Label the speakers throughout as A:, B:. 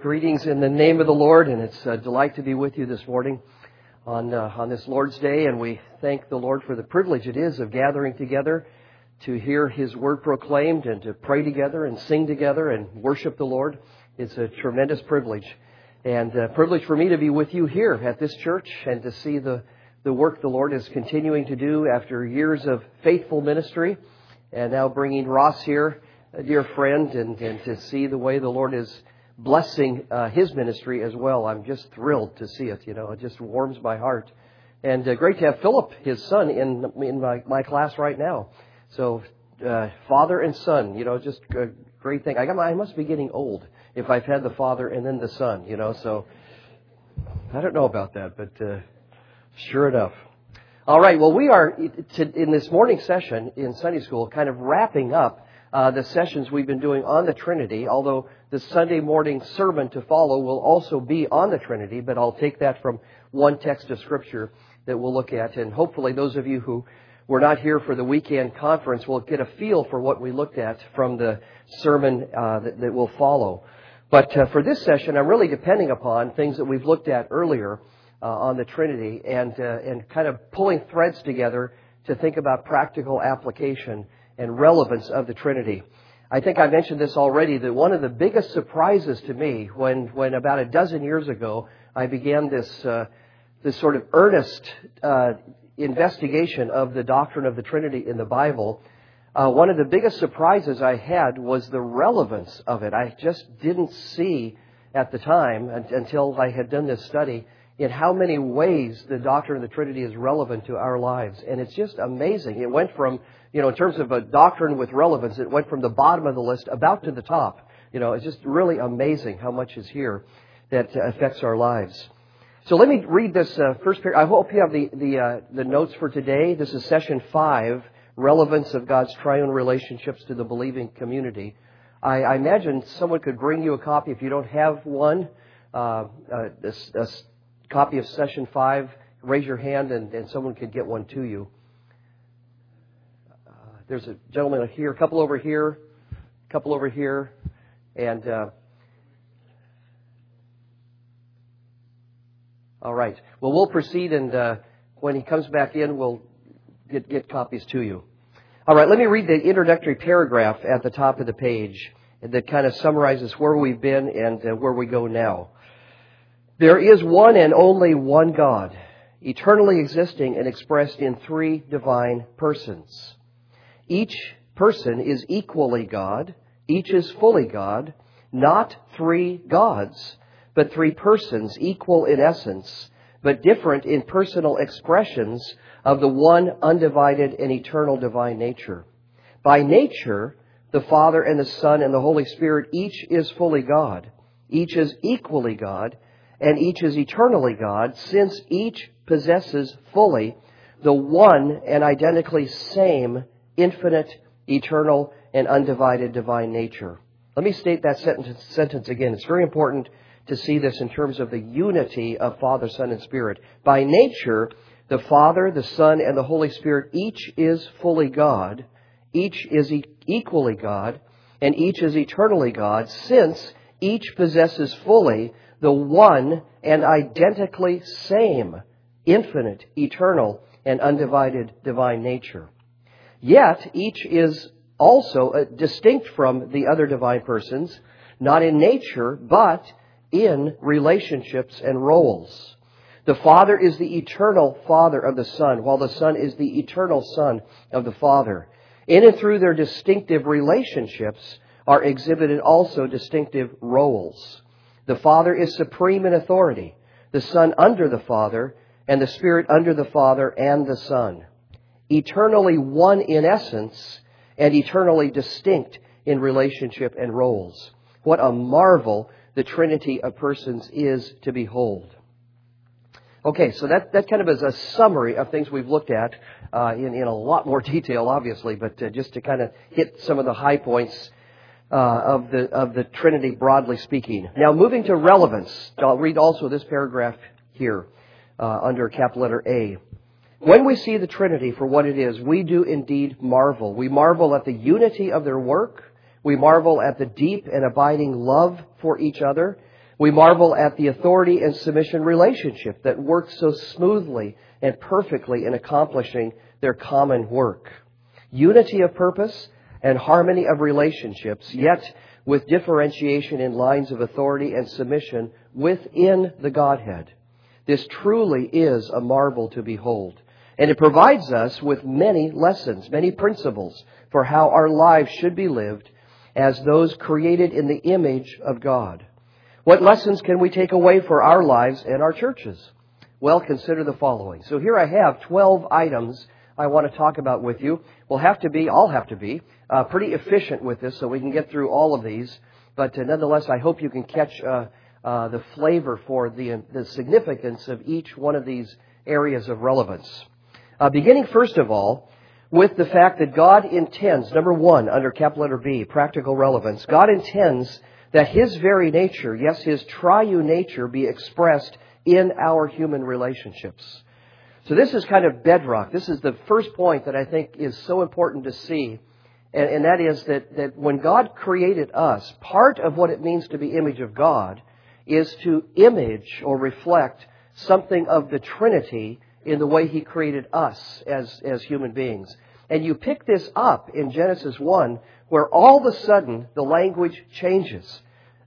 A: Greetings in the name of the Lord, and it's a delight to be with you this morning on this Lord's Day, and we thank the Lord for the privilege it is of gathering together to hear His Word proclaimed and to pray together and sing together and worship the Lord. It's a tremendous privilege, and a privilege for me to be with you here at this church and to see the work the Lord is continuing to do after years of faithful ministry, and now bringing Ross here, a dear friend, and to see the way the Lord is blessing his ministry as well. I'm just thrilled to see it. It just warms my heart. And great to have Philip, his son, in my class right now. So father and son, just a great thing. I must be getting old if I've had the father and then the son, so I don't know about that, but sure enough. All right, well, we are in this morning session in Sunday school kind of wrapping up the sessions we've been doing on the Trinity, although the Sunday morning sermon to follow will also be on the Trinity, but I'll take that from one text of Scripture that we'll look at, and hopefully those of you who were not here for the weekend conference will get a feel for what we looked at from the sermon that will follow. But for this session, I'm really depending upon things that we've looked at earlier on the Trinity and kind of pulling threads together to think about practical application and relevance of the Trinity. I think I mentioned this already, that one of the biggest surprises to me when about a dozen years ago I began this sort of earnest investigation of the doctrine of the Trinity in the Bible, one of the biggest surprises I had was the relevance of it. I just didn't see at the time, until I had done this study, in how many ways the doctrine of the Trinity is relevant to our lives. And it's just amazing. It went from, in terms of a doctrine with relevance, it went from the bottom of the list about to the top. It's just really amazing how much is here that affects our lives. So let me read this first paragraph. I hope you have the notes for today. This is session 5, Relevance of God's Triune Relationships to the Believing Community. I imagine someone could bring you a copy if you don't have one, a copy of session 5. Raise your hand and someone could get one to you. There's a gentleman here, a couple over here, and all right. Well, we'll proceed, and when he comes back in, we'll get copies to you. All right, let me read the introductory paragraph at the top of the page that kind of summarizes where we've been and where we go now. There is one and only one God, eternally existing and expressed in 3 divine persons. Each person is equally God. Each is fully God. Not 3 gods, but 3 persons, equal in essence, but different in personal expressions of the one undivided and eternal divine nature. By nature, the Father and the Son and the Holy Spirit, each is fully God. Each is equally God, and each is eternally God, since each possesses fully the one and identically same infinite, eternal, and undivided divine nature. Let me state that sentence again. It's very important to see this in terms of the unity of Father, Son, and Spirit. By nature, the Father, the Son, and the Holy Spirit, each is fully God, each is equally God, and each is eternally God, since each possesses fully the one and identically same infinite, eternal, and undivided divine nature. Yet, each is also distinct from the other divine persons, not in nature, but in relationships and roles. The Father is the eternal Father of the Son, while the Son is the eternal Son of the Father. In and through their distinctive relationships are exhibited also distinctive roles. The Father is supreme in authority, the Son under the Father, and the Spirit under the Father and the Son. Eternally one in essence and eternally distinct in relationship and roles. What a marvel the Trinity of persons is to behold. Okay, so that kind of is a summary of things we've looked at in a lot more detail, obviously, but just to kind of hit some of the high points of the Trinity, broadly speaking. Now, moving to relevance, I'll read also this paragraph here under capital letter A. When we see the Trinity for what it is, we do indeed marvel. We marvel at the unity of their work. We marvel at the deep and abiding love for each other. We marvel at the authority and submission relationship that works so smoothly and perfectly in accomplishing their common work. Unity of purpose and harmony of relationships, yet with differentiation in lines of authority and submission within the Godhead. This truly is a marvel to behold. And it provides us with many lessons, many principles for how our lives should be lived as those created in the image of God. What lessons can we take away for our lives and our churches? Well, consider the following. So here I have 12 items I want to talk about with you. I'll have to be pretty efficient with this so we can get through all of these. But nonetheless, I hope you can catch the flavor for the significance of each one of these areas of relevance. Beginning first of all with the fact that God intends, number one, under capital letter B, practical relevance, God intends that His very nature, yes, His triune nature, be expressed in our human relationships. So this is kind of bedrock. This is the first point that I think is so important to see. And that is that when God created us, part of what it means to be image of God is to image or reflect something of the Trinity in the way He created us as human beings. And you pick this up in Genesis 1, where all of a sudden the language changes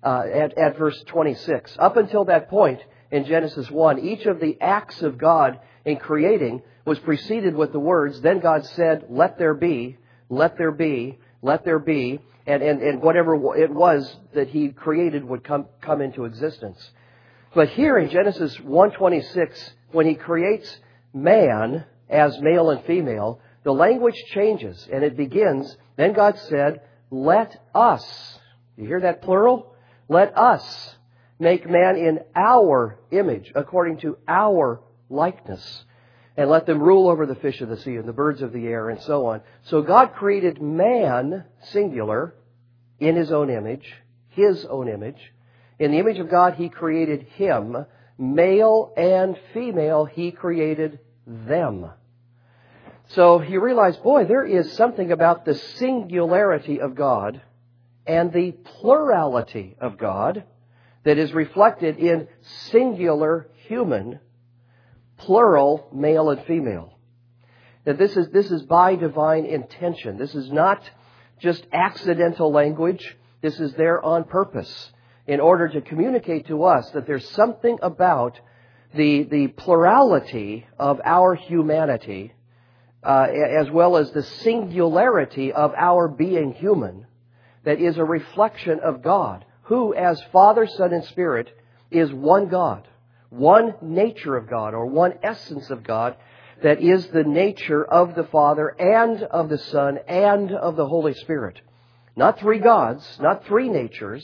A: at verse 26. Up until that point in Genesis 1, each of the acts of God in creating was preceded with the words, then God said, let there be, let there be, let there be, and whatever it was that He created would come into existence. But here in Genesis 1:26, when He creates man as male and female, the language changes and it begins, then God said, let us, you hear that plural? Let us make man in our image, according to our likeness. And let them rule over the fish of the sea and the birds of the air and so on. So God created man, singular, in His own image. In the image of God, He created him. Male and female, He created them. So you realize, boy, there is something about the singularity of God and the plurality of God that is reflected in singular human, plural male and female. That this is by divine intention. This is not just accidental language. This is there on purpose in order to communicate to us that there's something about the plurality of our humanity as well as the singularity of our being human that is a reflection of God, who as Father, Son, and Spirit is one God, one nature of God, or one essence of God that is the nature of the Father and of the Son and of the Holy Spirit. Not three gods, not three natures,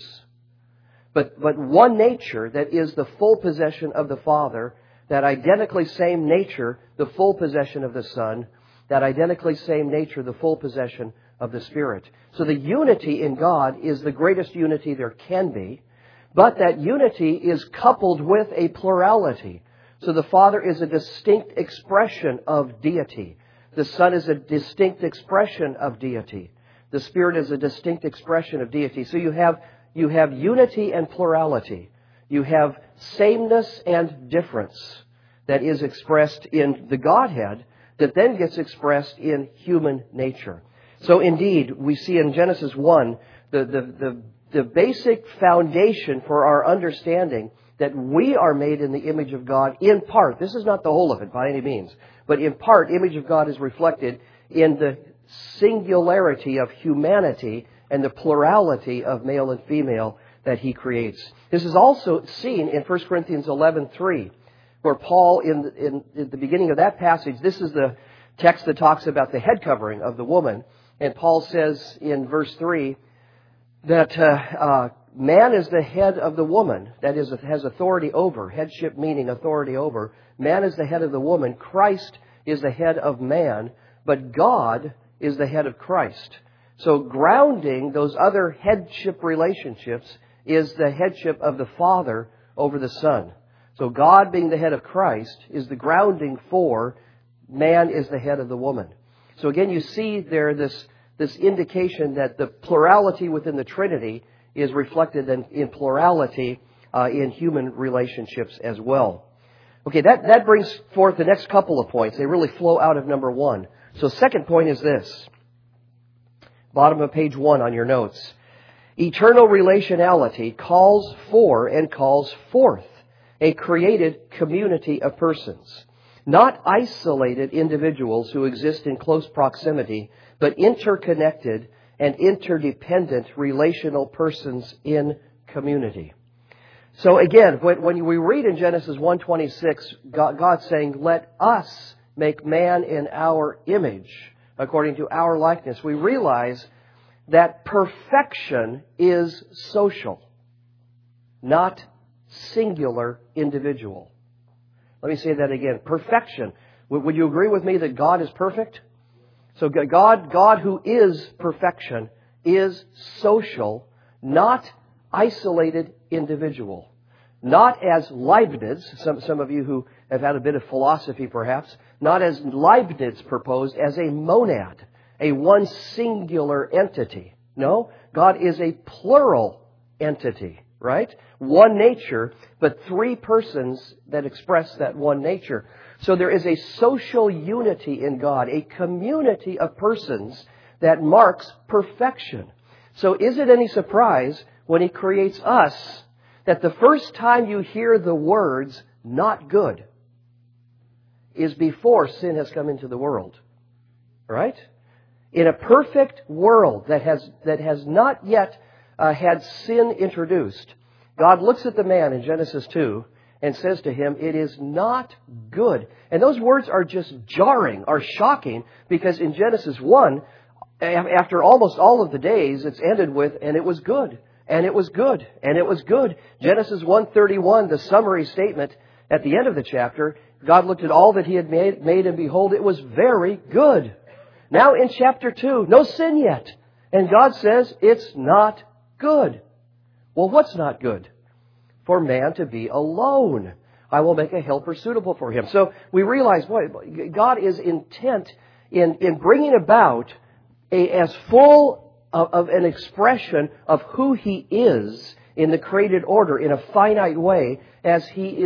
A: but one nature that is the full possession of the Father, that identically same nature, the full possession of the Son, that identically same nature, the full possession of the Spirit. So the unity in God is the greatest unity there can be, but that unity is coupled with a plurality. So the Father is a distinct expression of deity. The Son is a distinct expression of deity. The Spirit is a distinct expression of deity. So you have unity and plurality. You have sameness and difference that is expressed in the Godhead that then gets expressed in human nature. So indeed, we see in Genesis 1 the basic foundation for our understanding that we are made in the image of God in part. This is not the whole of it by any means, but in part, image of God is reflected in the singularity of humanity and the plurality of male and female that He creates. This is also seen in 1 Corinthians 11:3, where Paul, in the beginning of that passage, this is the text that talks about the head covering of the woman. And Paul says in verse 3 that man is the head of the woman, that is, has authority over, headship meaning authority over. Man is the head of the woman, Christ is the head of man, but God is the head of Christ. So grounding those other headship relationships is the headship of the Father over the Son. So God being the head of Christ is the grounding for man is the head of the woman. So again, you see there this indication that the plurality within the Trinity is reflected in plurality in human relationships as well. Okay, that brings forth the next couple of points. They really flow out of number 1. So second point is this. Bottom of page 1 on your notes. Eternal relationality calls for and calls forth a created community of persons. Not isolated individuals who exist in close proximity, but interconnected and interdependent relational persons in community. So again, when we read in Genesis 1:26, God's saying, let us make man in our image, according to our likeness, we realize that perfection is social, not singular individual. Let me say that again. Perfection. Would you agree with me that God is perfect? So God who is perfection is social, not isolated individual. Not as Leibniz, some of you who have had a bit of philosophy perhaps, not as Leibniz proposed, as a monad, a one singular entity. No, God is a plural entity, right? One nature, but three persons that express that one nature. So there is a social unity in God, a community of persons that marks perfection. So is it any surprise when He creates us that the first time you hear the words, not good, is before sin has come into the world? Right? In a perfect world that has not yet had sin introduced, God looks at the man in Genesis 2 and says to him, it is not good. And those words are just jarring, are shocking, because in Genesis 1, after almost all of the days, it's ended with, and it was good, and it was good, and it was good. Genesis 1:31, the summary statement at the end of the chapter, God looked at all that He had made, and behold, it was very good. Now in chapter 2, no sin yet. And God says, it's not good. Well, what's not good? For man to be alone. I will make a helper suitable for him. So we realize, boy, God is intent in bringing about as full of an expression of who He is in the created order in a finite way as He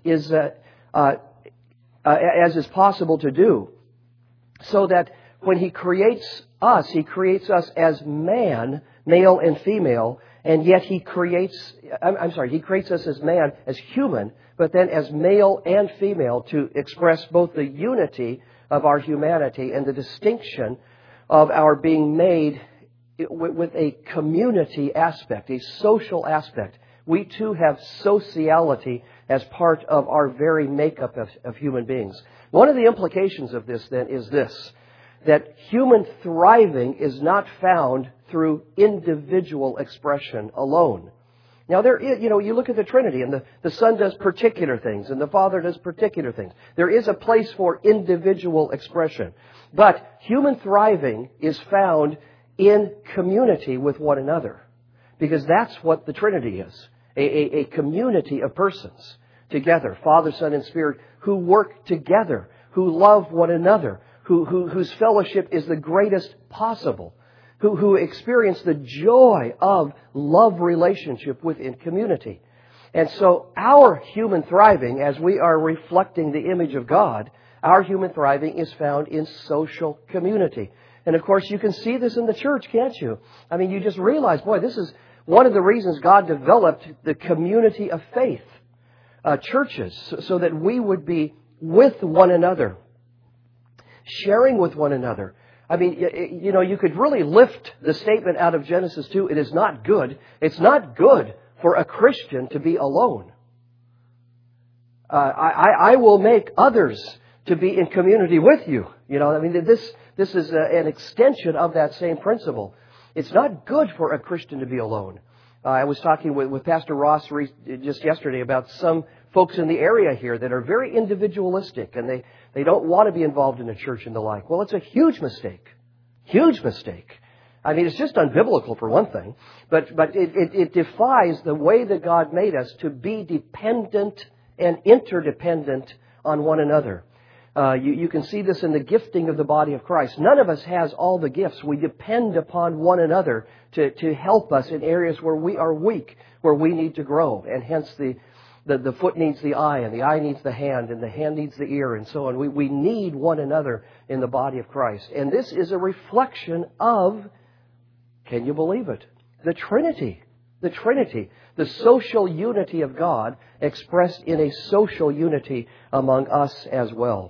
A: as is possible to do. So that when He creates us as man, male and female, and yet He creates us as man, as human, but then as male and female to express both the unity of our humanity and the distinction of our being made with a community aspect, a social aspect. We too have sociality as part of our very makeup of human beings. One of the implications of this then is this, that human thriving is not found through individual expression alone. Now there is, you look at the Trinity, and the Son does particular things and the Father does particular things. There is a place for individual expression. But human thriving is found in community with one another. Because that's what the Trinity is. A community of persons together, Father, Son, and Spirit, who work together, who love one another, whose fellowship is the greatest possible, who experience the joy of love relationship within community. And so our human thriving, as we are reflecting the image of God, our human thriving is found in social community. And of course, you can see this in the church, can't you? I mean, you just realize, boy, this is one of the reasons God developed the community of faith, churches, so that we would be with one another, sharing with one another. I mean, you could really lift the statement out of Genesis 2, it is not good. It's not good for a Christian to be alone. I will make others to be in community with you. This is an extension of that same principle. It's not good for a Christian to be alone. I was talking with Pastor Ross just yesterday about some folks in the area here that are very individualistic and they don't want to be involved in a church and the like. Well, it's a huge mistake. Huge mistake. I mean, it's just unbiblical for one thing, but it defies the way that God made us to be dependent and interdependent on one another. You can see this in the gifting of the body of Christ. None of us has all the gifts. We depend upon one another to help us in areas where we are weak, where we need to grow. And hence the foot needs the eye, and the eye needs the hand, and the hand needs the ear, and so on. We need one another in the body of Christ. And this is a reflection of, can you believe it? The Trinity. The Trinity. The social unity of God expressed in a social unity among us as well.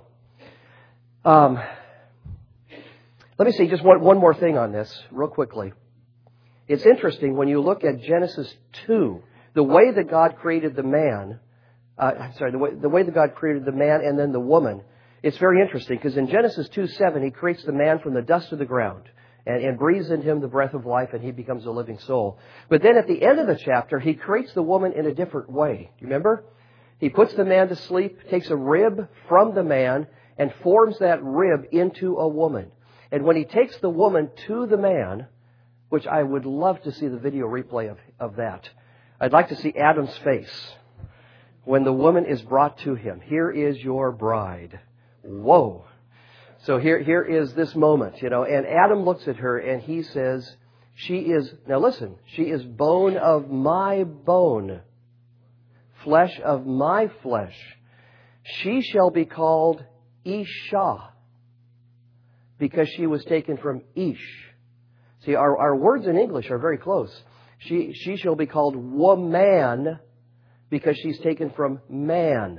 A: Let me say just one more thing on this real quickly. It's interesting when you look at Genesis 2, the way that God created the man, the way that God created the man and then the woman, it's very interesting because in Genesis 2:7, He creates the man from the dust of the ground and breathes in him the breath of life, and he becomes a living soul. But then at the end of the chapter, He creates the woman in a different way. Do you remember? He puts the man to sleep, takes a rib from the man, and forms that rib into a woman. And when He takes the woman to the man, which I would love to see the video replay of that. I'd like to see Adam's face when the woman is brought to him. Here is your bride. Whoa. So here is this moment, and Adam looks at her and he says, now listen, she is bone of my bone, flesh of my flesh. She shall be called Isha, because she was taken from Ish. See, our words in English are very close. She shall be called woman, because she's taken from man.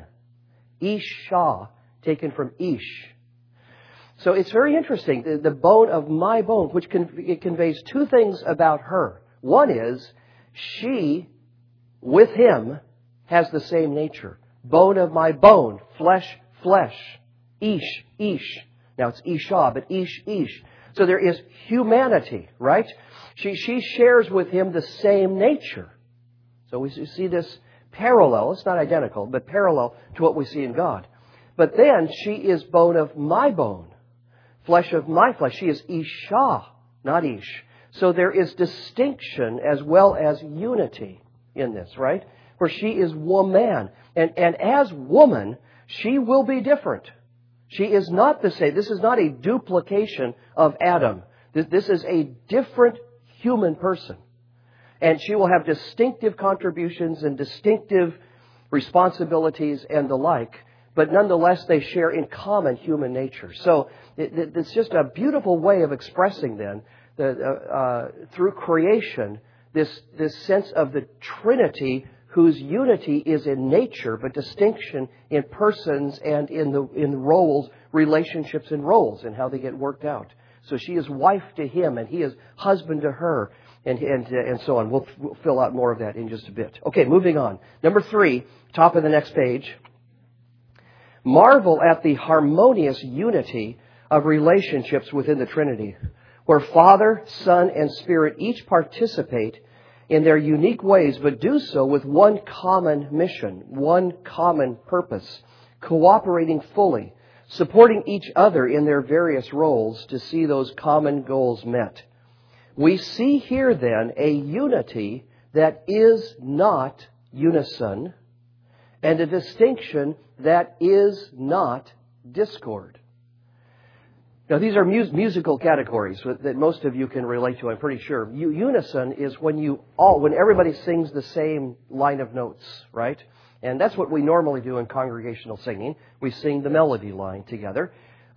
A: Isha, taken from Ish. So it's very interesting. The bone of my bone, which it conveys two things about her. One is, she, with him, has the same nature. Bone of my bone, flesh, flesh. Ish, Ish. Now it's Isha, but Ish, Ish. So there is humanity, right? She shares with him the same nature. So we see this parallel. It's not identical, but parallel to what we see in God. But then she is bone of my bone, flesh of my flesh. She is Isha, not Ish. So there is distinction as well as unity in this, right? Where she is woman. And as woman, she will be different. She is not the same. This is not a duplication of Adam. This is a different human person. And she will have distinctive contributions and distinctive responsibilities and the like. But nonetheless, they share in common human nature. So it's just a beautiful way of expressing then, through creation, this sense of the Trinity, whose unity is in nature, but distinction in persons and in roles, relationships and roles, and how they get worked out. So she is wife to him, and he is husband to her, and so on. We'll fill out more of that in just a bit. Okay, moving on. Number 3, top of the next page. Marvel at the harmonious unity of relationships within the Trinity, where Father, Son, and Spirit each participate in their unique ways, but do so with one common mission, one common purpose, cooperating fully, supporting each other in their various roles to see those common goals met. We see here then a unity that is not unison, and a distinction that is not discord. Now, these are musical categories that most of you can relate to, I'm pretty sure. Unison is when everybody sings the same line of notes, right? And that's what we normally do in congregational singing. We sing the melody line together.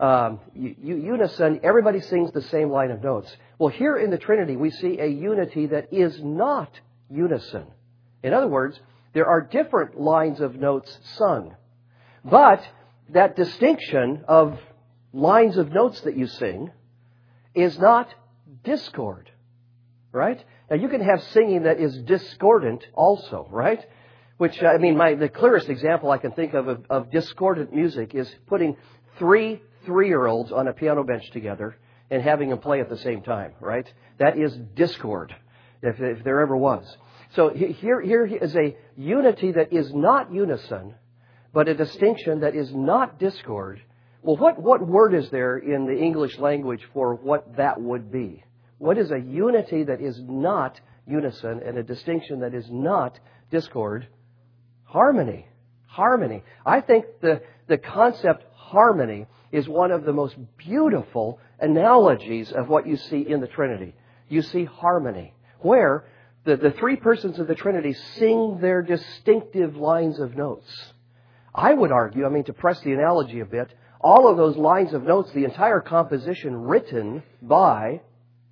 A: Unison, everybody sings the same line of notes. Well, here in the Trinity, we see a unity that is not unison. In other words, there are different lines of notes sung. But that distinction of lines of notes that you sing is not discord, right? Now, you can have singing that is discordant also, right? Which, the clearest example I can think of discordant music is putting 3 3-year-olds on a piano bench together and having them play at the same time, right? That is discord, if there ever was. So here is a unity that is not unison, but a distinction that is not discord. Well, what word is there in the English language for what that would be? What is a unity that is not unison and a distinction that is not discord? Harmony. Harmony. I think the concept harmony is one of the most beautiful analogies of what you see in the Trinity. You see harmony, where the three persons of the Trinity sing their distinctive lines of notes. I would argue, to press the analogy a bit, all of those lines of notes, the entire composition written by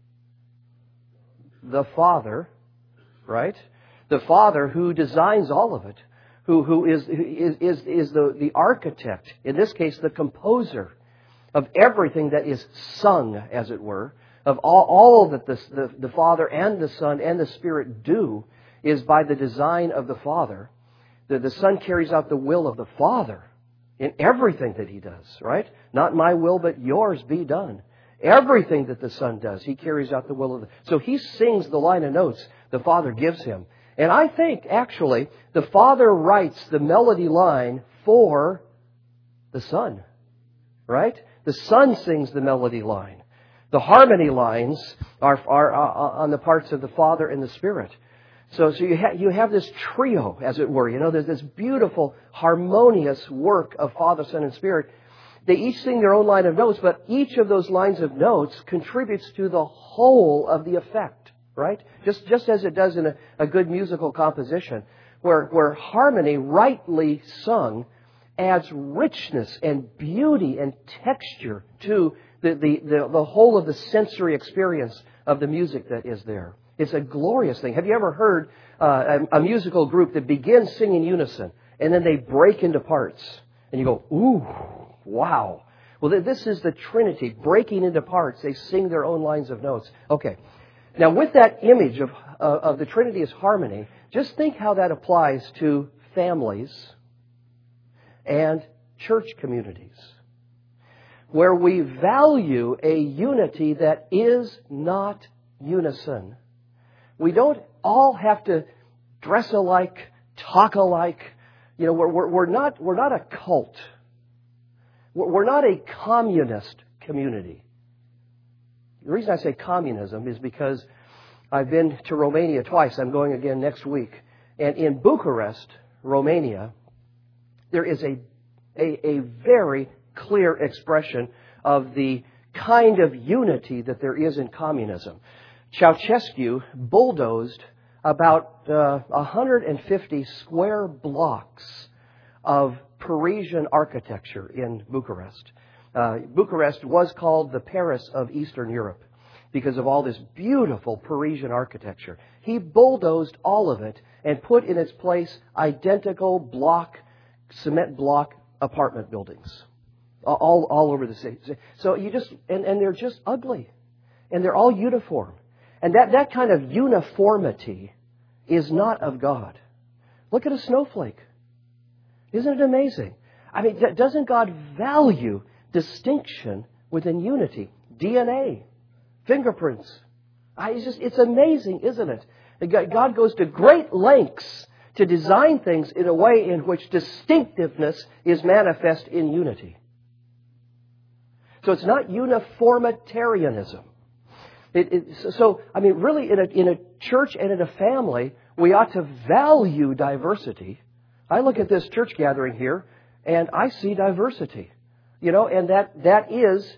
A: the Father, right? The Father who designs all of it, who is the architect, in this case the composer of everything that is sung, as it were, of all that the Father and the Son and the Spirit do is by the design of the Father. The Son carries out the will of the Father in everything that He does, right? Not my will, but yours be done. Everything that the Son does, He carries out the will of the... So He sings the line of notes the Father gives Him. And I think, actually, the Father writes the melody line for the Son, right? The Son sings the melody line. The harmony lines are on the parts of the Father and the Spirit. So you have this trio, as it were. There's this beautiful, harmonious work of Father, Son, and Spirit. They each sing their own line of notes, but each of those lines of notes contributes to the whole of the effect, right? Just as it does in a good musical composition, where harmony, rightly sung, adds richness and beauty and texture to the whole of the sensory experience of the music that is there. It's a glorious thing. Have you ever heard a musical group that begins singing unison and then they break into parts? And you go, ooh, wow. Well, this is the Trinity breaking into parts. They sing their own lines of notes. Okay. Now, with that image of the Trinity as harmony, just think how that applies to families and church communities, where we value a unity that is not unison. We don't all have to dress alike, talk alike. We're not a cult. We're not a communist community. The reason I say communism is because I've been to Romania twice. I'm going again next week. And in Bucharest, Romania, there is a very clear expression of the kind of unity that there is in communism. Ceausescu bulldozed about 150 square blocks of Parisian architecture in Bucharest. Bucharest was called the Paris of Eastern Europe because of all this beautiful Parisian architecture. He bulldozed all of it and put in its place identical cement block apartment buildings all over the city. So and they're just ugly, and they're all uniform. And that kind of uniformity is not of God. Look at a snowflake. Isn't it amazing? Doesn't God value distinction within unity? DNA, fingerprints. It's amazing, isn't it? God goes to great lengths to design things in a way in which distinctiveness is manifest in unity. So it's not uniformitarianism. Really, in a church and in a family, we ought to value diversity. I look at this church gathering here, and I see diversity. And that is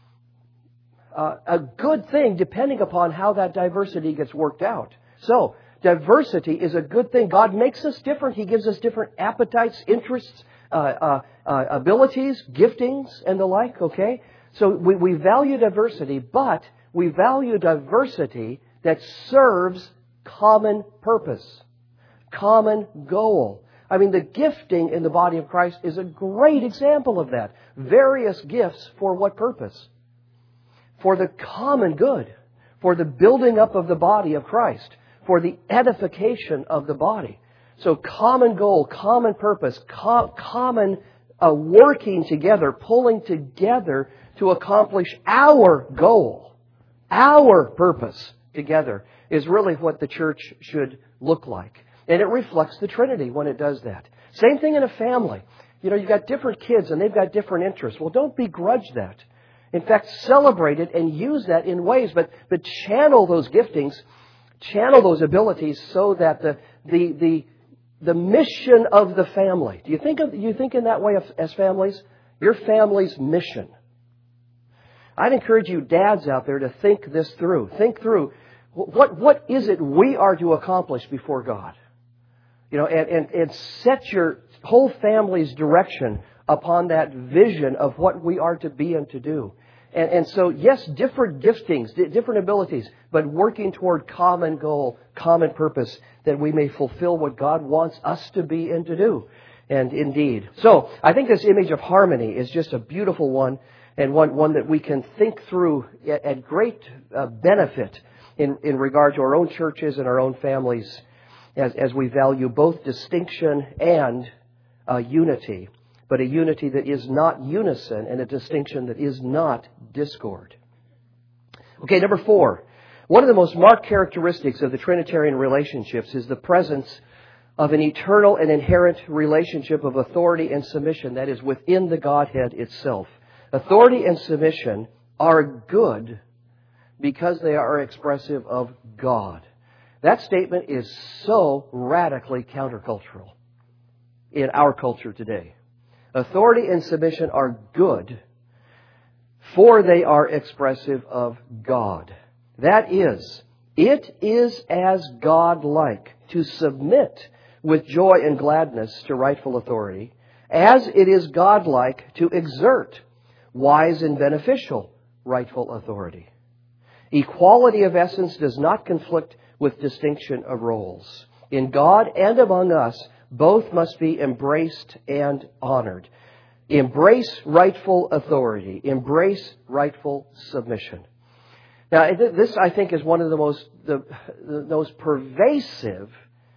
A: a good thing, depending upon how that diversity gets worked out. So, diversity is a good thing. God makes us different. He gives us different appetites, interests, abilities, giftings, and the like, okay? So we value diversity, but we value diversity that serves common purpose, common goal. The gifting in the body of Christ is a great example of that. Various gifts for what purpose? For the common good, for the building up of the body of Christ, for the edification of the body. So common goal, common purpose, common working together, pulling together to accomplish our goal, our purpose together is really what the church should look like. And it reflects the Trinity when it does that. Same thing in a family. You've got different kids and they've got different interests. Well, don't begrudge that. In fact, celebrate it and use that in ways, but channel those giftings, channel those abilities so that the mission of the family. Do you think in that way as families? your family's mission. I'd encourage you dads out there to think this through. Think through, what is it we are to accomplish before God? And set your whole family's direction upon that vision of what we are to be and to do. And so, yes, different giftings, different abilities, but working toward common goal, common purpose, that we may fulfill what God wants us to be and to do. And indeed. So, I think this image of harmony is just a beautiful one, and one that we can think through at great benefit in regard to our own churches and our own families as we value both distinction and unity. But a unity that is not unison and a distinction that is not discord. Okay, number 4. One of the most marked characteristics of the Trinitarian relationships is the presence of an eternal and inherent relationship of authority and submission that is within the Godhead itself. Authority and submission are good because they are expressive of God. That statement is so radically countercultural in our culture today. Authority and submission are good, for they are expressive of God. That is, it is as God-like to submit with joy and gladness to rightful authority, as it is God-like to exert wise and beneficial rightful authority. Equality of essence does not conflict with distinction of roles. In God and among us, both must be embraced and honored. Embrace rightful authority. Embrace rightful submission. Now, this, I think, is one of the most pervasive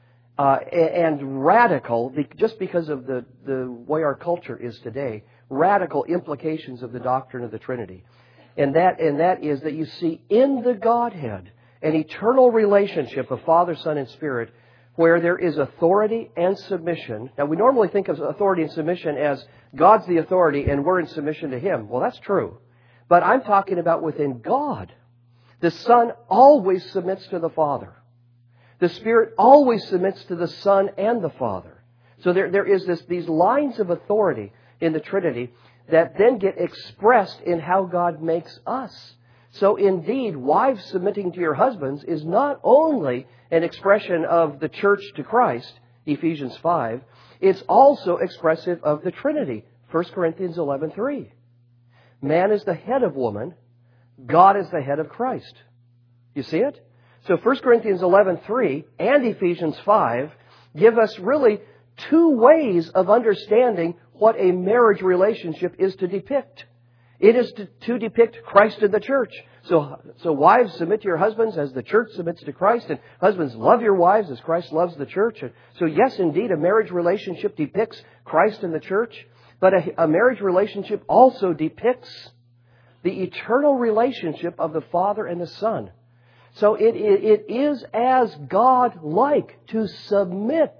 A: and radical, just because of the way our culture is today, radical implications of the doctrine of the Trinity. And that is that you see in the Godhead an eternal relationship of Father, Son, and Spirit where there is authority and submission. Now, we normally think of authority and submission as God's the authority and we're in submission to Him. Well, that's true. But I'm talking about within God. The Son always submits to the Father. The Spirit always submits to the Son and the Father. So there is these lines of authority in the Trinity that then get expressed in how God makes us. So indeed, wives submitting to your husbands is not only an expression of the church to Christ, Ephesians 5, it's also expressive of the Trinity, 1 Corinthians 11:3. Man is the head of woman, God is the head of Christ. You see it? So 1 Corinthians 11:3 and Ephesians 5 give us really two ways of understanding what a marriage relationship is to depict. It is to depict Christ and the church. So wives, submit to your husbands as the church submits to Christ, and husbands, love your wives as Christ loves the church. And so yes, indeed, a marriage relationship depicts Christ and the church, but a marriage relationship also depicts the eternal relationship of the Father and the Son. So it is as God-like to submit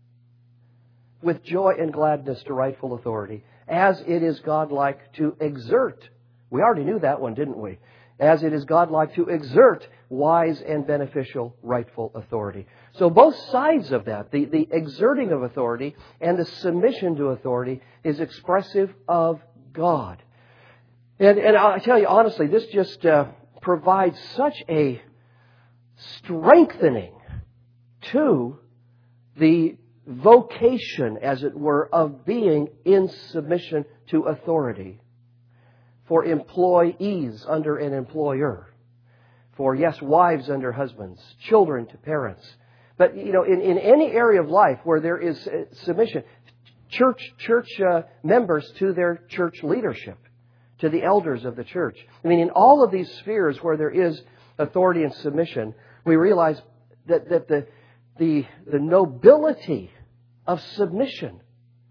A: with joy and gladness to rightful authority, as it is God-like to exert. We already knew that one, didn't we? As it is God-like to exert wise and beneficial rightful authority. So both sides of that, the exerting of authority and the submission to authority, is expressive of God. And I tell you honestly, this just provides such a strengthening to the vocation, as it were, of being in submission to authority for employees under an employer, for, yes, wives under husbands, children to parents. But, in any area of life where there is submission, church members to their church leadership, to the elders of the church. In all of these spheres where there is authority and submission, we realize that the nobility of submission,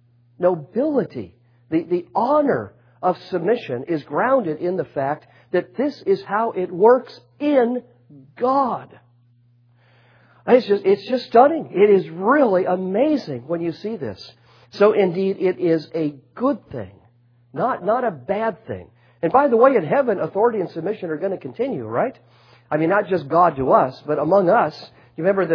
A: the honor of submission is grounded in the fact that this is how it works in God. It's just stunning. It is really amazing when you see this. So indeed, it is a good thing, not a bad thing. And by the way, in heaven, authority and submission are going to continue, right? Not just God to us, but among us. You remember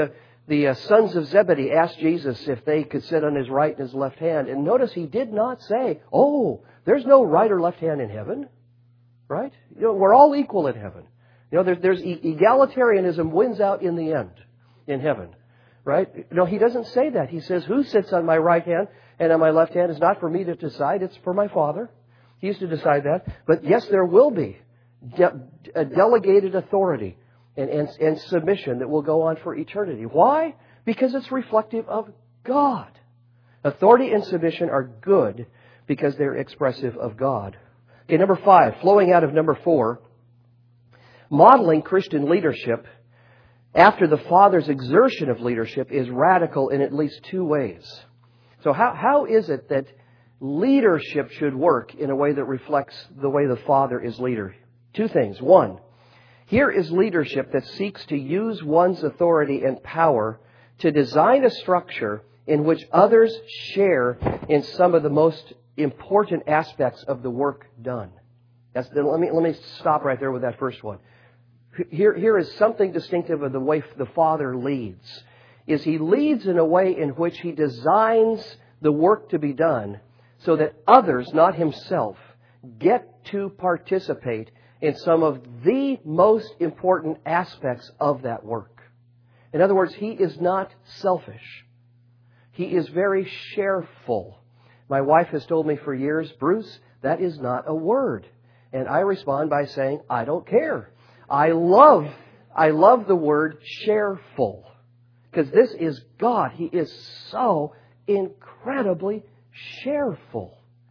A: the sons of Zebedee asked Jesus if they could sit on his right and his left hand. And notice he did not say, oh, there's no right or left hand in heaven. Right? We're all equal in heaven. There's egalitarianism wins out in the end in heaven. Right? No, he doesn't say that. He says, who sits on my right hand and on my left hand is not for me to decide. It's for my Father. He used to decide that. But yes, there will be a delegated authority and submission that will go on for eternity. Why? Because it's reflective of God. Authority and submission are good because they're expressive of God. Okay, number 5, flowing out of number 4, modeling Christian leadership after the Father's exertion of leadership is radical in at least 2 ways. So how is it that leadership should work in a way that reflects the way the Father is leader? 2 things. 1, here is leadership that seeks to use one's authority and power to design a structure in which others share in some of the most important aspects of the work done. Let me stop right there with that first one. Here is something distinctive of the way the Father leads. Is He leads in a way in which He designs the work to be done so that others, not Himself, get to participate in some of the most important aspects of that work. In other words, He is not selfish. He is very shareful. My wife has told me for years, Bruce, that is not a word. And I respond by saying, I don't care. I love the word shareful. Because this is God. He is so incredibly shareful.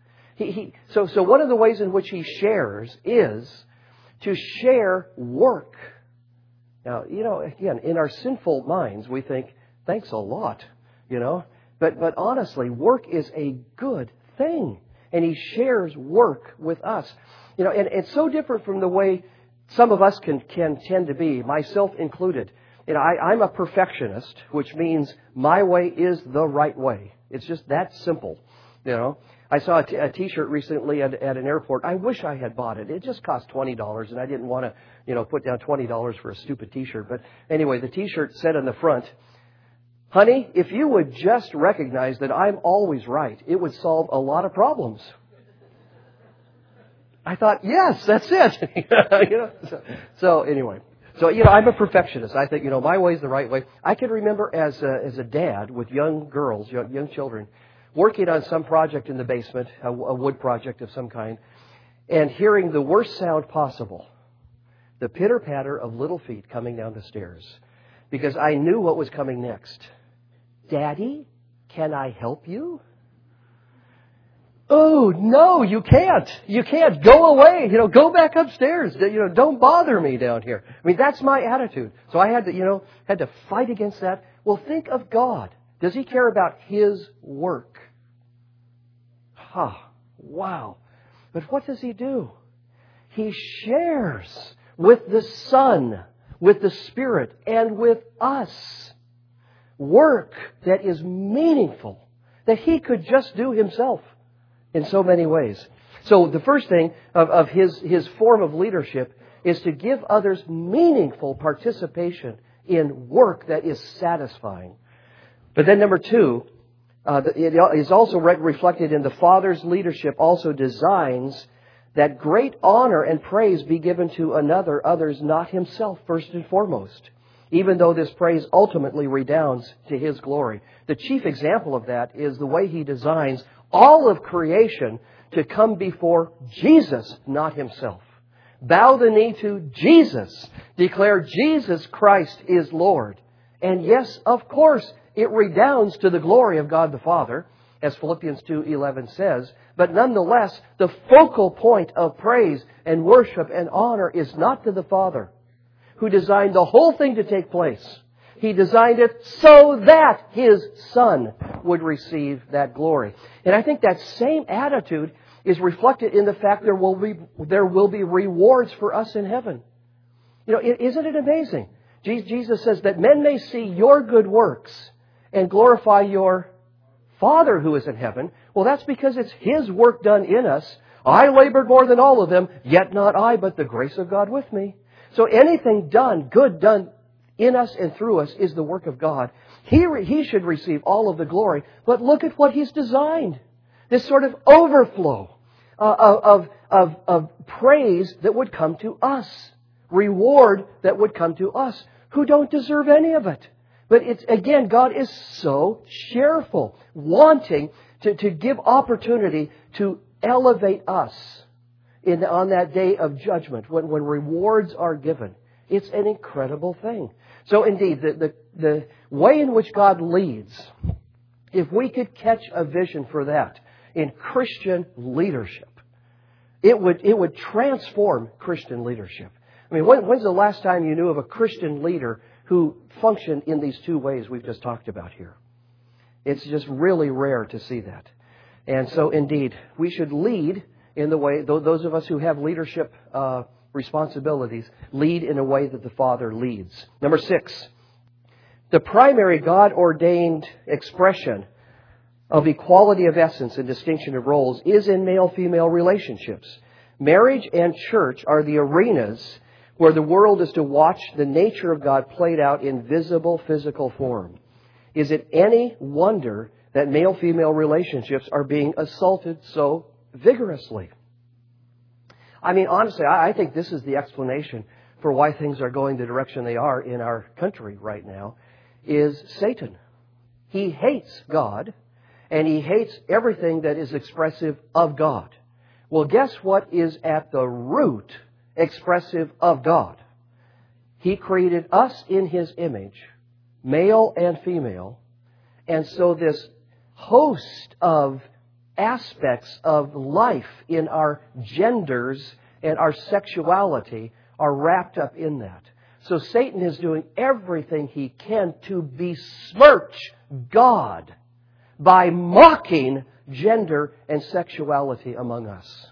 A: So one of the ways in which He shares is to share work. Now, again, in our sinful minds, we think, thanks a lot, But honestly, work is a good thing. And He shares work with us. And it's so different from the way some of us can tend to be, myself included. I'm a perfectionist, which means my way is the right way. It's just that simple. I saw a T-shirt recently at an airport. I wish I had bought it. It just cost $20, and I didn't want to, put down $20 for a stupid T-shirt. But anyway, the T-shirt said on the front, honey, if you would just recognize that I'm always right, it would solve a lot of problems. I thought, yes, that's it. So anyway, I'm a perfectionist. I think, my way is the right way. I can remember as a dad with young girls, young children, working on some project in the basement, a wood project of some kind, and hearing the worst sound possible, the pitter-patter of little feet coming down the stairs, because I knew what was coming next. Daddy, can I help you? Oh, no, you can't. You can't. Go away. Go back upstairs. Don't bother me down here. I mean, that's my attitude. So I had to fight against that. Well, think of God. Does He care about His work? Wow. But what does He do? He shares with the Son, with the Spirit, and with us work that is meaningful, that He could just do Himself in so many ways. So the first thing of His form of leadership is to give others meaningful participation in work that is satisfying. But then number 2, it is also reflected in the Father's leadership also designs that great honor and praise be given to others, not Himself first and foremost, even though this praise ultimately redounds to His glory. The chief example of that is the way He designs all of creation to come before Jesus, not Himself. Bow the knee to Jesus. Declare Jesus Christ is Lord. And yes, of course, it redounds to the glory of God the Father, as Philippians 2:11 says. But nonetheless, the focal point of praise and worship and honor is not to the Father, who designed the whole thing to take place. He designed it so that His Son would receive that glory. And I think that same attitude is reflected in the fact there will be rewards for us in heaven. Isn't it amazing? Jesus says that men may see your good works and glorify your Father who is in heaven. Well, that's because it's His work done in us. I labored more than all of them, yet not I, but the grace of God with me. So anything done, good done in us and through us is the work of God. He should receive all of the glory. But look at what He's designed. This sort of overflow of praise that would come to us. Reward that would come to us who don't deserve any of it. But it's, again, God is so cheerful, wanting to give opportunity to elevate us on that day of judgment when rewards are given. It's an incredible thing. So indeed, the way in which God leads, if we could catch a vision for that in Christian leadership, it would transform Christian leadership. I mean, when's the last time you knew of a Christian leader who functioned in these two ways we've just talked about here? It's just really rare to see that. And so indeed, we should lead in the way, those of us who have leadership responsibilities, lead in a way that the Father leads. Number 6, the primary God-ordained expression of equality of essence and distinction of roles is in male-female relationships. Marriage and church are the arenas where the world is to watch the nature of God played out in visible physical form. Is it any wonder that male-female relationships are being assaulted so vigorously? I mean, honestly, I think this is the explanation for why things are going the direction they are in our country right now, is Satan. He hates God, and he hates everything that is expressive of God. Well, guess what is at the root expressive of God? He created us in His image, male and female, and so this host of aspects of life in our genders and our sexuality are wrapped up in that. So Satan is doing everything he can to besmirch God by mocking gender and sexuality among us.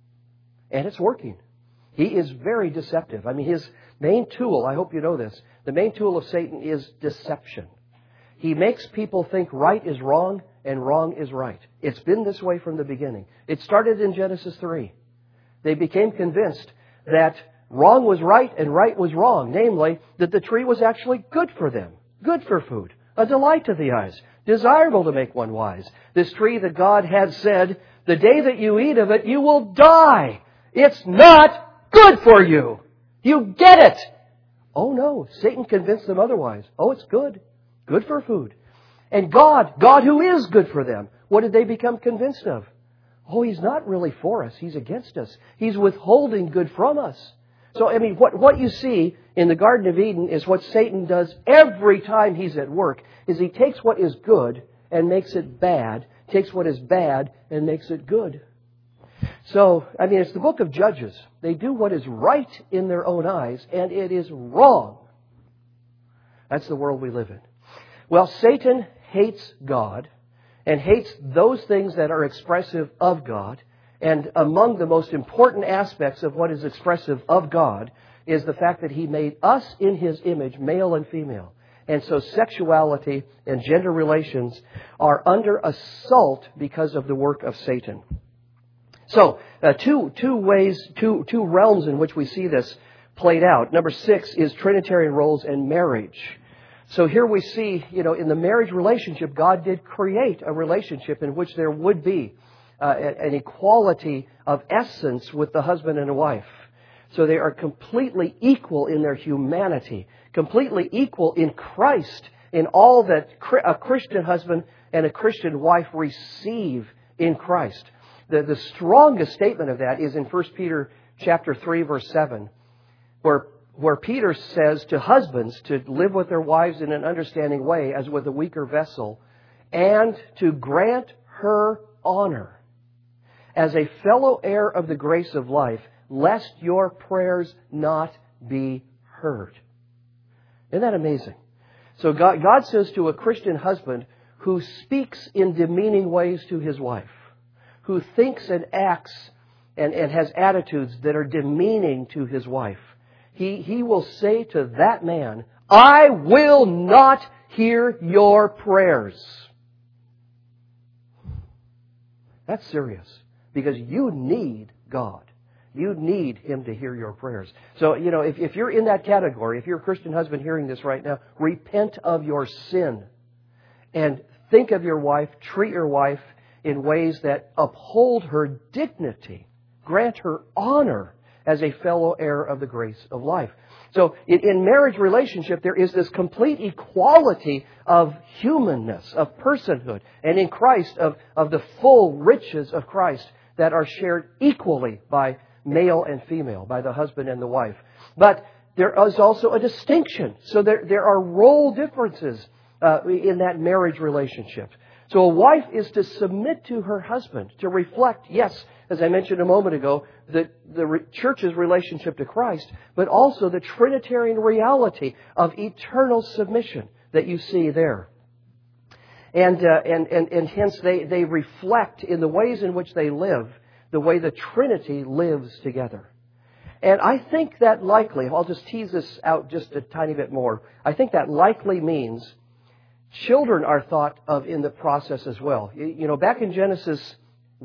A: And it's working. He is very deceptive. I mean, his main tool, I hope you know this, the main tool of Satan is deception. He makes people think right is wrong and wrong is right. It's been this way from the beginning. It started in Genesis 3. They became convinced that wrong was right and right was wrong. Namely, that the tree was actually good for them, good for food, a delight to the eyes, desirable to make one wise. This tree that God had said, the day that you eat of it, you will die. It's not good for you. You get it. Oh no, Satan convinced them otherwise. Oh, it's good. Good for food. And God who is good for them, what did they become convinced of? Oh, He's not really for us. He's against us. He's withholding good from us. So, I mean, what you see in the Garden of Eden is what Satan does every time he's at work, is he takes what is good and makes it bad, takes what is bad and makes it good. So, I mean, it's the book of Judges. They do what is right in their own eyes, and it is wrong. That's the world we live in. Well, Satan hates God and hates those things that are expressive of God. And among the most important aspects of what is expressive of God is the fact that He made us in His image, male and female. And so sexuality and gender relations are under assault because of the work of Satan. So, two realms in which we see this played out. Number 6 is Trinitarian roles and marriage. So here we see, in the marriage relationship, God did create a relationship in which there would be an equality of essence with the husband and a wife. So they are completely equal in their humanity, completely equal in Christ, in all that a Christian husband and a Christian wife receive in Christ. The strongest statement of that is in 1 Peter chapter 3, verse 7, where Peter says to husbands to live with their wives in an understanding way as with a weaker vessel, and to grant her honor as a fellow heir of the grace of life, lest your prayers not be heard. Isn't that amazing? So God says to a Christian husband who speaks in demeaning ways to his wife, who thinks and acts and has attitudes that are demeaning to his wife, he will say to that man, I will not hear your prayers. That's serious. Because you need God. You need Him to hear your prayers. So, if you're in that category, if you're a Christian husband hearing this right now, repent of your sin. And think of your wife, treat your wife in ways that uphold her dignity, grant her honor as a fellow heir of the grace of life. So in marriage relationship, there is this complete equality of humanness, of personhood, and in Christ, of the full riches of Christ that are shared equally by male and female, by the husband and the wife. But there is also a distinction. So there are role differences in that marriage relationship. So a wife is to submit to her husband, to reflect, yes, as I mentioned a moment ago, the church's relationship to Christ, but also the Trinitarian reality of eternal submission that you see there. And hence they reflect in the ways in which they live, the way the Trinity lives together. And I think that likely, I'll just tease this out just a tiny bit more, I think that likely means children are thought of in the process as well. Back in Genesis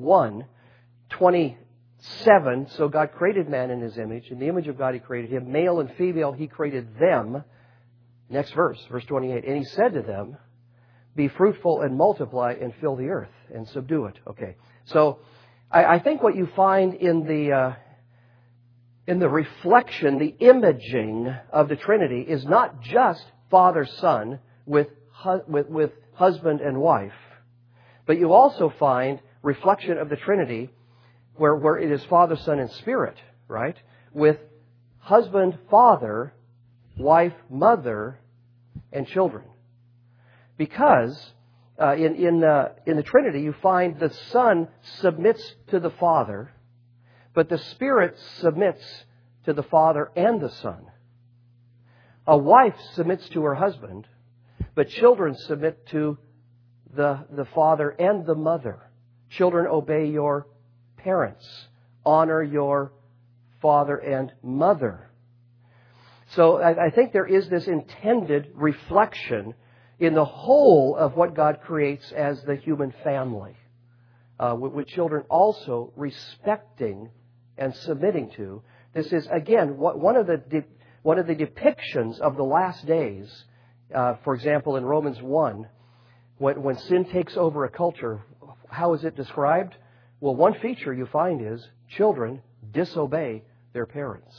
A: 1:27, so God created man in His image. In the image of God He created him. Male and female He created them. Next verse 28. And He said to them, be fruitful and multiply and fill the earth and subdue it. Okay. So I think what you find in the reflection, the imaging of the Trinity is not just Father, Son with husband and wife, but you also find reflection of the Trinity where it is Father, Son, and Spirit, right? With husband, father, wife, mother, and children. Because in the Trinity you find the Son submits to the Father, but the Spirit submits to the Father and the Son. A wife submits to her husband, but children submit to the father and the mother. Children, obey your parents. Honor your father and mother. So I think there is this intended reflection in the whole of what God creates as the human family, with children also respecting and submitting to. This is, again, one of the depictions of the last days. For example, in Romans 1, when sin takes over a culture, how is it described? Well, one feature you find is children disobey their parents.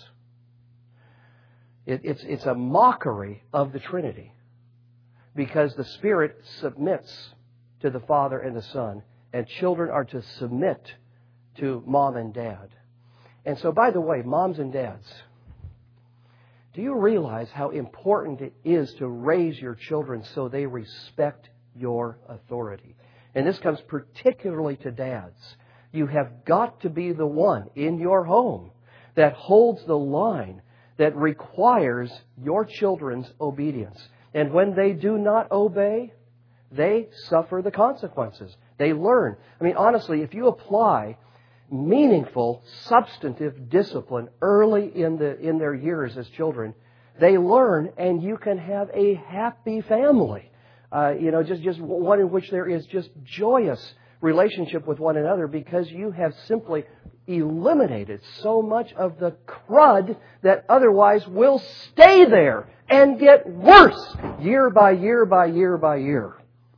A: It's a mockery of the Trinity because the Spirit submits to the Father and the Son, and children are to submit to mom and dad. And so, by the way, moms and dads, do you realize how important it is to raise your children so they respect your authority? And this comes particularly to dads. You have got to be the one in your home that holds the line that requires your children's obedience. And when they do not obey, they suffer the consequences. They learn. I mean, honestly, if you apply meaningful, substantive discipline early in their years as children, they learn, and you can have a happy family. Just one in which there is just joyous relationship with one another because you have simply eliminated so much of the crud that otherwise will stay there and get worse year by year by year by year.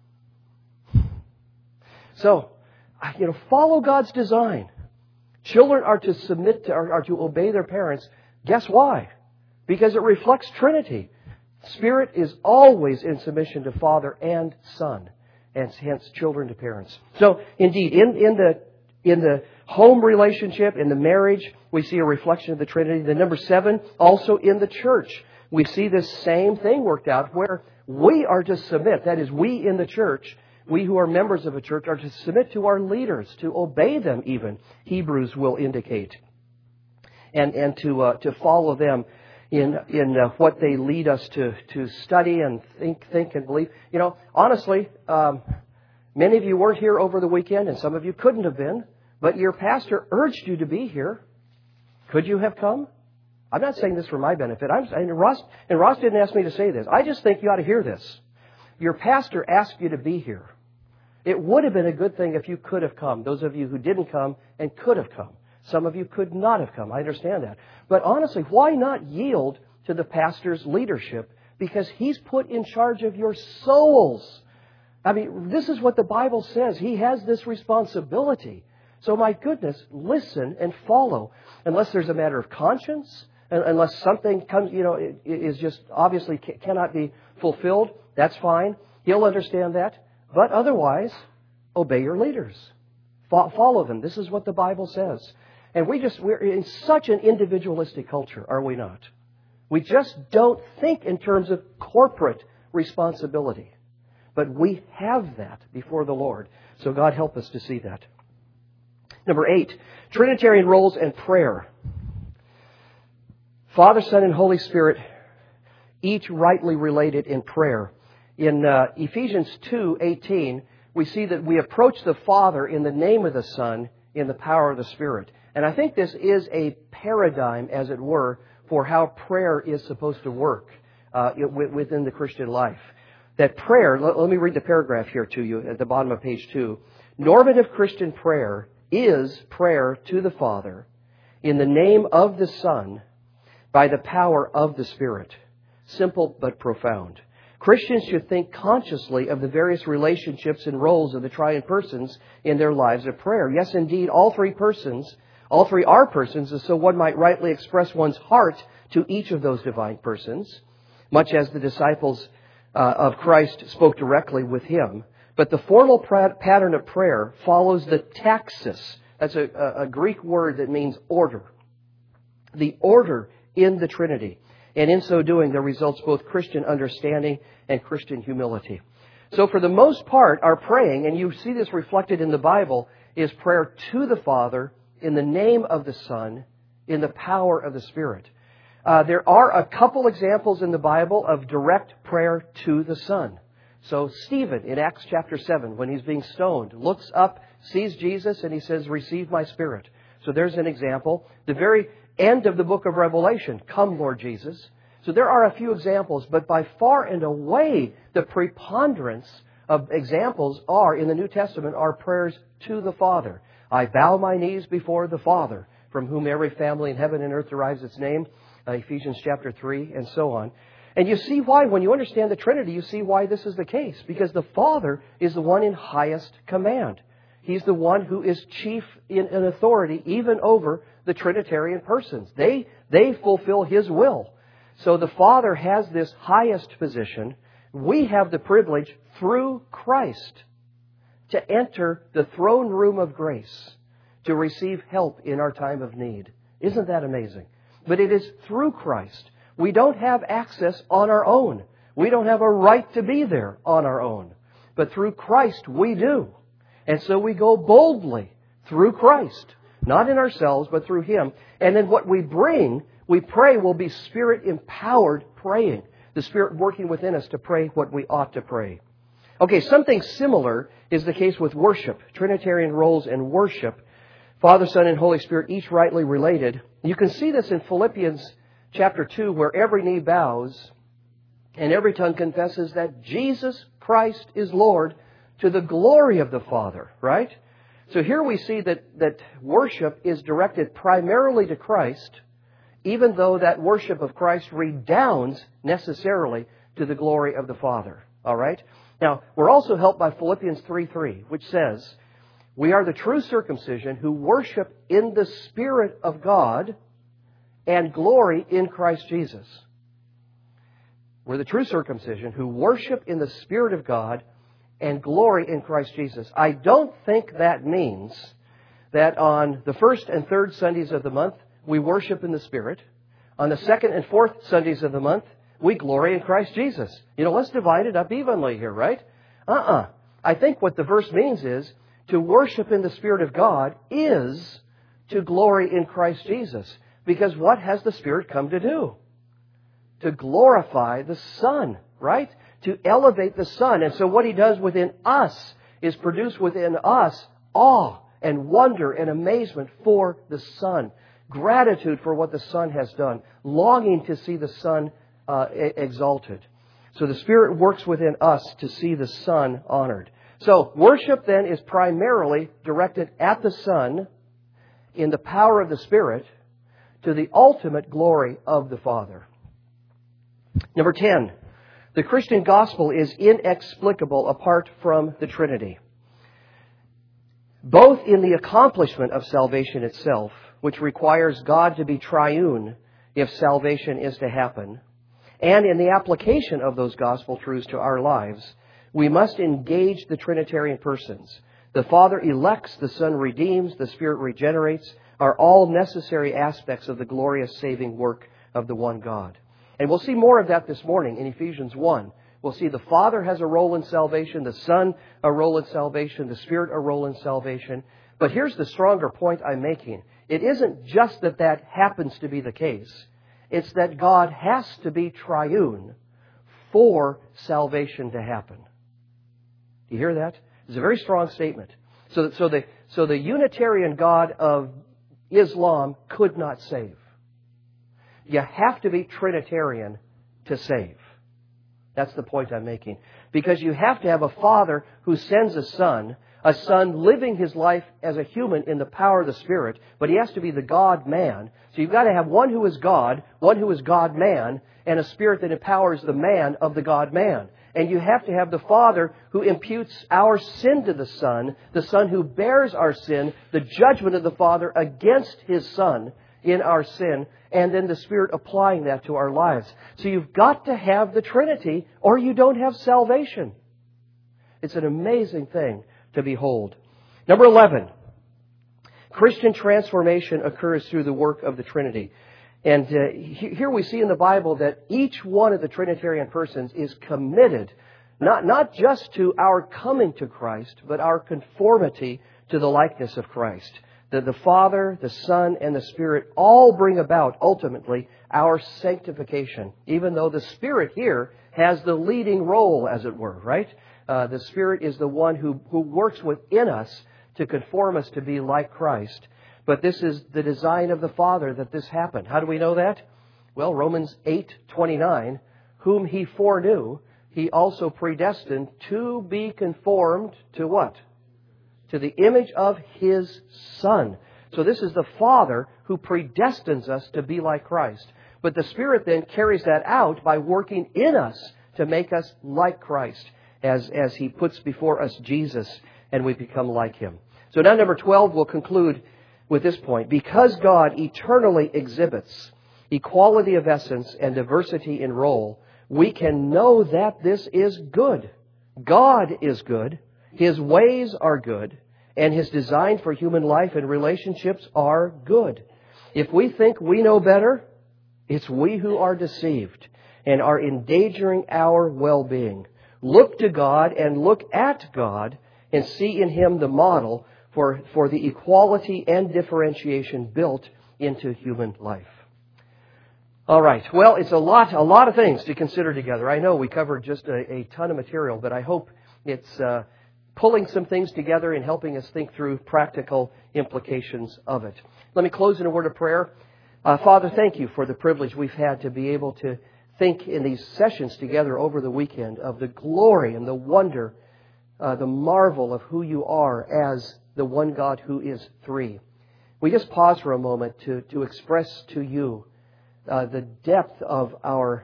A: So, follow God's design. Children are to submit to, are to obey their parents. Guess why? Because it reflects Trinity. Spirit is always in submission to Father and Son, and hence children to parents. So, indeed, in the home relationship, in the marriage, we see a reflection of the Trinity. The number 7, also in the church, we see this same thing worked out where we are to submit. That is, we in the church, we who are members of a church, are to submit to our leaders, to obey them even, Hebrews will indicate, and to follow them in what they lead us to study and think and believe. Honestly, many of you weren't here over the weekend, and some of you couldn't have been, but your pastor urged you to be here. Could you have come? I'm not saying this for my benefit. Ross didn't ask me to say this. I just think you ought to hear this. Your pastor asked you to be here. It would have been a good thing if you could have come, those of you who didn't come and could have come. Some of you could not have come. I understand that. But honestly, why not yield to the pastor's leadership? Because he's put in charge of your souls. I mean, this is what the Bible says. He has this responsibility. So my goodness, listen and follow. Unless there's a matter of conscience, unless something comes, is just obviously cannot be fulfilled, that's fine. He'll understand that. But otherwise, obey your leaders. Follow them. This is what the Bible says. And we're in such an individualistic culture, are we not? We just don't think in terms of corporate responsibility. But we have that before the Lord. So God help us to see that. Number 8, Trinitarian roles and prayer. Father, Son, and Holy Spirit, each rightly related in prayer. In Ephesians 2:18, we see that we approach the Father in the name of the Son, in the power of the Spirit. And I think this is a paradigm, as it were, for how prayer is supposed to work within the Christian life. That prayer, let me read the paragraph here to you at the bottom of page 2. Normative Christian prayer is prayer to the Father in the name of the Son by the power of the Spirit. Simple but profound. Christians should think consciously of the various relationships and roles of the triune persons in their lives of prayer. Yes, indeed, all three are persons, and so one might rightly express one's heart to each of those divine persons, much as the disciples of Christ spoke directly with Him. But the formal pattern of prayer follows the taxis. That's a Greek word that means order. The order in the Trinity. And in so doing, there results both Christian understanding and Christian humility. So for the most part, our praying, and you see this reflected in the Bible, is prayer to the Father in the name of the Son, in the power of the Spirit. There are a couple examples in the Bible of direct prayer to the Son. So Stephen, in Acts chapter 7, when he's being stoned, looks up, sees Jesus, and he says, "Receive my Spirit." So there's an example. The very end of the book of Revelation, "Come, Lord Jesus." So there are a few examples, but by far and away, the preponderance of examples are, in the New Testament, are prayers to the Father. I bow my knees before the Father, from whom every family in heaven and earth derives its name. Ephesians chapter 3, and so on. And you see why, when you understand the Trinity, you see why this is the case. Because the Father is the one in highest command. He's the one who is chief in authority even over the Trinitarian persons. They fulfill His will. So the Father has this highest position. We have the privilege through Christ to enter the throne room of grace to receive help in our time of need. Isn't that amazing? But it is through Christ. We don't have access on our own. We don't have a right to be there on our own. But through Christ we do. And so we go boldly through Christ. Not in ourselves, but through Him. And then what we pray will be Spirit-empowered praying. The Spirit working within us to pray what we ought to pray. Okay, something similar is the case with worship. Trinitarian roles in worship. Father, Son, and Holy Spirit, each rightly related. You can see this in Philippians chapter 2, where every knee bows and every tongue confesses that Jesus Christ is Lord to the glory of the Father, right? So here we see that worship is directed primarily to Christ, even though that worship of Christ redounds necessarily to the glory of the Father, all right? Now, we're also helped by Philippians 3:3, which says, "We are the true circumcision who worship in the Spirit of God and glory in Christ Jesus." We're the true circumcision who worship in the Spirit of God and glory in Christ Jesus. I don't think that means that on the first and third Sundays of the month, we worship in the Spirit. On the second and fourth Sundays of the month, we glory in Christ Jesus. Let's divide it up evenly here, right? I think what the verse means is, to worship in the Spirit of God is to glory in Christ Jesus. Because what has the Spirit come to do? To glorify the Son, right? To elevate the Son. And so what He does within us is produce within us awe and wonder and amazement for the Son. Gratitude for what the Son has done. Longing to see the Son exalted. So the Spirit works within us to see the Son honored. So worship then is primarily directed at the Son in the power of the Spirit to the ultimate glory of the Father. Number 10, the Christian gospel is inexplicable apart from the Trinity. Both in the accomplishment of salvation itself, which requires God to be triune if salvation is to happen, and in the application of those gospel truths to our lives, we must engage the Trinitarian persons. The Father elects, the Son redeems, the Spirit regenerates, are all necessary aspects of the glorious saving work of the one God. And we'll see more of that this morning in Ephesians 1. We'll see the Father has a role in salvation, the Son a role in salvation, the Spirit a role in salvation. But here's the stronger point I'm making. It isn't just that that happens to be the case. It's that God has to be triune for salvation to happen. Do you hear that? It's a very strong statement. So the Unitarian God of Islam could not save. You have to be Trinitarian to save. That's the point I'm making. Because you have to have a Father who sends a Son living his life as a human in the power of the Spirit, but he has to be the God-man. So you've got to have one who is God, one who is God-man, and a Spirit that empowers the man of the God-man. And you have to have the Father who imputes our sin to the Son who bears our sin, the judgment of the Father against His Son in our sin, and then the Spirit applying that to our lives. So you've got to have the Trinity, or you don't have salvation. It's an amazing thing to behold. Number 11, Christian transformation occurs through the work of the Trinity. And here we see in the Bible that each one of the Trinitarian persons is committed, not just to our coming to Christ, but our conformity to the likeness of Christ. The Father, the Son, and the Spirit all bring about, ultimately, our sanctification. Even though the Spirit here has the leading role, as it were, right? The Spirit is the one who works within us to conform us to be like Christ. But this is the design of the Father that this happened. How do we know that? Well, Romans 8:29, whom He foreknew, He also predestined to be conformed to what? To the image of His Son. So this is the Father who predestines us to be like Christ. But the Spirit then carries that out by working in us to make us like Christ as He puts before us Jesus and we become like Him. So now number 12, we'll conclude with this point. Because God eternally exhibits equality of essence and diversity in role, we can know that this is good. God is good. His ways are good. And His design for human life and relationships are good. If we think we know better, it's we who are deceived and are endangering our well-being. Look to God and look at God and see in Him the model for the equality and differentiation built into human life. All right. Well, it's a lot of things to consider together. I know we covered just a ton of material, but I hope it's pulling some things together and helping us think through practical implications of it. Let me close in a word of prayer. Father, thank You for the privilege we've had to be able to think in these sessions together over the weekend of the glory and the wonder, the marvel of who You are as the one God who is three. We just pause for a moment to express to You the depth of our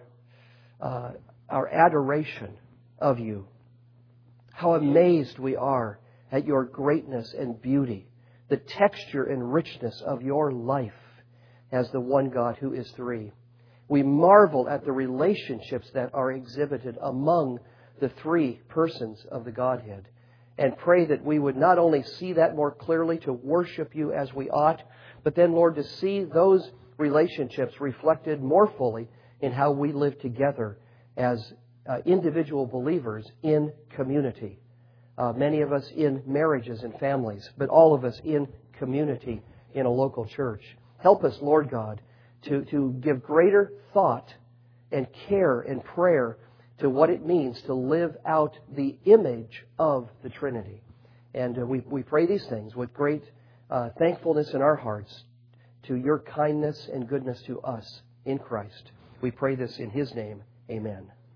A: adoration of You. How amazed we are at Your greatness and beauty, the texture and richness of Your life as the one God who is three. We marvel at the relationships that are exhibited among the three persons of the Godhead, and pray that we would not only see that more clearly to worship You as we ought, but then, Lord, to see those relationships reflected more fully in how we live together as individual believers in community. Many of us in marriages and families, but all of us in community in a local church. Help us, Lord God, to give greater thought and care and prayer to what it means to live out the image of the Trinity. And we pray these things with great thankfulness in our hearts to Your kindness and goodness to us in Christ. We pray this in His name. Amen.